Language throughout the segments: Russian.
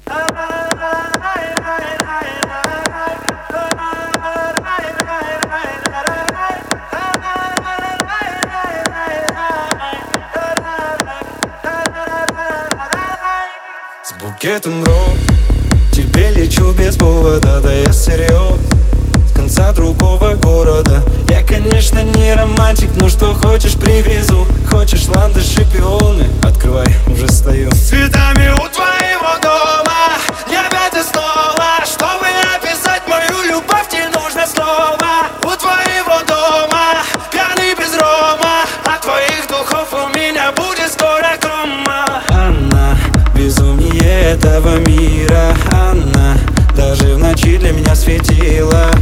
С букетом роз тебе лечу без повода, да я серьез. С конца другого города. Я, конечно, не романтик, но что хочешь привезу. Хочешь ландыши, пионы? Открывай, уже стою. С цветами у твоего дома я опять и снова. Чтобы описать мою любовь, тебе нужно слово. У твоего дома пьяный без рома. От твоих духов у меня будет скоро кома. Она безумнее этого мира. Она даже в ночи для меня светила.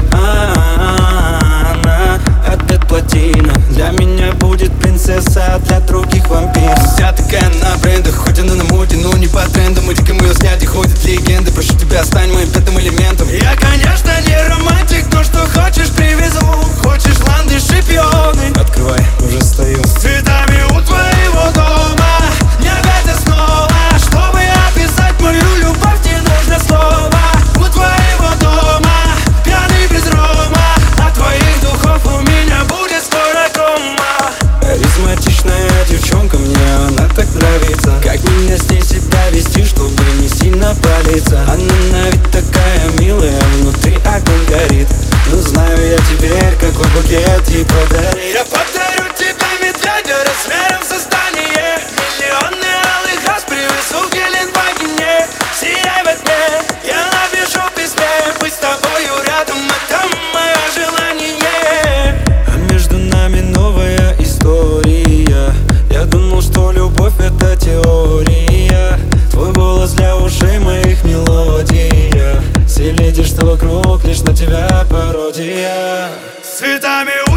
Она опять плотина. Для меня будет принцесса, а для других вампир. Вся такая на брендах, хоть она на моде, но не по трендам. И дикому ее снять, ходят легенды. Прошу тебя, стань моим пятым элементом. Я, конечно, не романтик, но что хочешь привезу. Хочешь ландыши, пионы? Открывай, уже стою. С цветами у твоего дома я опять и снова. Чтобы описать мою любовь, тебе нужно слово. У твоего дома пьяный без рома. От твоих духов у меня будет скоро кома. Харизматичная девчонка, мне она так нравится. Как мне с ней себя вести, чтобы не сильно палиться. Она на вид такая милая, внутри огонь горит. Но знаю я теперь, какой букет ей подарить. Я подарю тебе медведя размером со здание. Миллионы алых роз привезу в Геленвагене. Сияй во тьме, я напишу в письме. Быть с тобою рядом, это мое желание. А между нами новая история. Я думал, что любовь это теория. Твой голос для ушей моих мелодия. Все леди, что вокруг, лишь на тебя пародия. С цветами